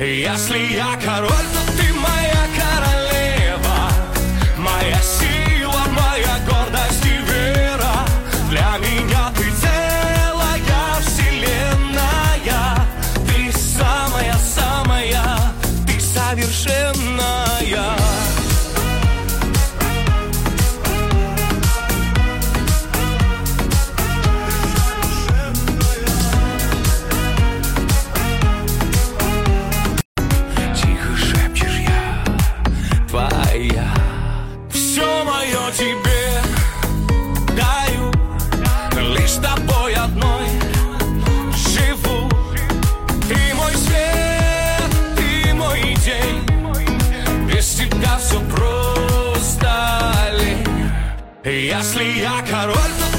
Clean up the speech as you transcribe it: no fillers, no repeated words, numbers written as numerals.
Если я король, то ты моя королева, моя сила, моя гордость и вера. Для меня ты целая вселенная, ты самая-самая, ты совершенная. Все мое тебе даю, лишь тобой одной живу. Ты мой свет, ты мой день, без тебя все просто лень. Если я король, то